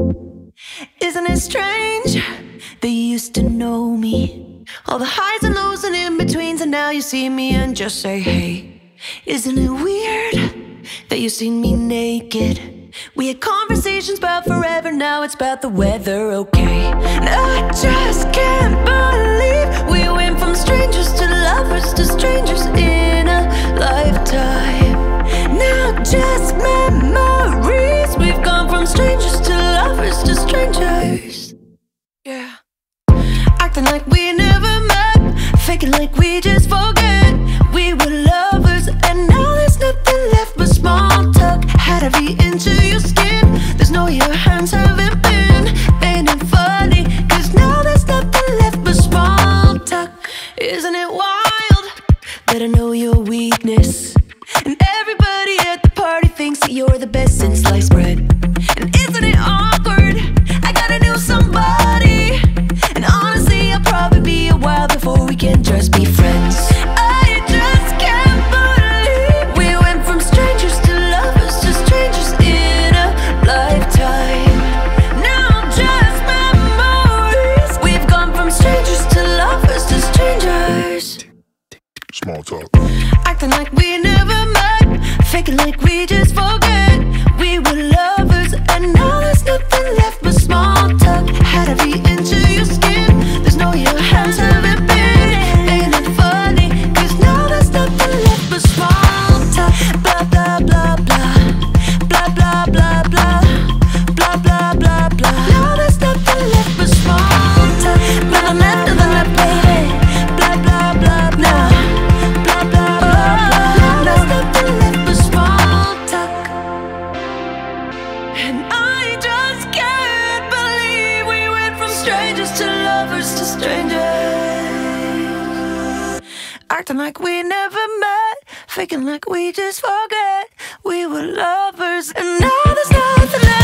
Isn't it strange that you used to know me? All the highs and lows and in-betweens, and now you see me and just say, hey. Isn't it weird that you seen me naked? We had conversations about forever, now it's about the weather, okay? And I just can't believe we went from strangers to lovers to strangers in a lifetime. Now just memories, we've gone from strangers to lovers to strangers. Yeah. Acting like we never met, faking like we just forget we were lovers, and now there's nothing left but small talk. Had to be into your skin, there's no your hands haven't been. Ain't it funny, cause now there's nothing left but small talk. Isn't it wild that I know your weakness, and everybody at the party thinks that you're the best since sliced bread? And isn't it awkward, I gotta know somebody, and honestly I'll probably be a while before we can just be friends. I just can't believe we went from strangers to lovers to strangers in a lifetime. Now just memories, we've gone from strangers to lovers to strangers. Small talk. Acting like we never met, faking like we just forget we were lovers, and now there's nothing left but small talk. Had to be into your skin, there's no your hands haven't been. Ain't it funny, cause now there's nothing left but small talk. Blah blah blah blah, blah blah blah blah, blah blah blah blah. Now there's nothing left but small talk. Nothing left, nothing left, baby. Blah blah blah blah, blah blah blah blah. Now there's nothing left but small talk. And I just can't believe we went from strangers to lovers to strangers. Acting like we never met, faking like we just forget we were lovers, and now there's nothing left.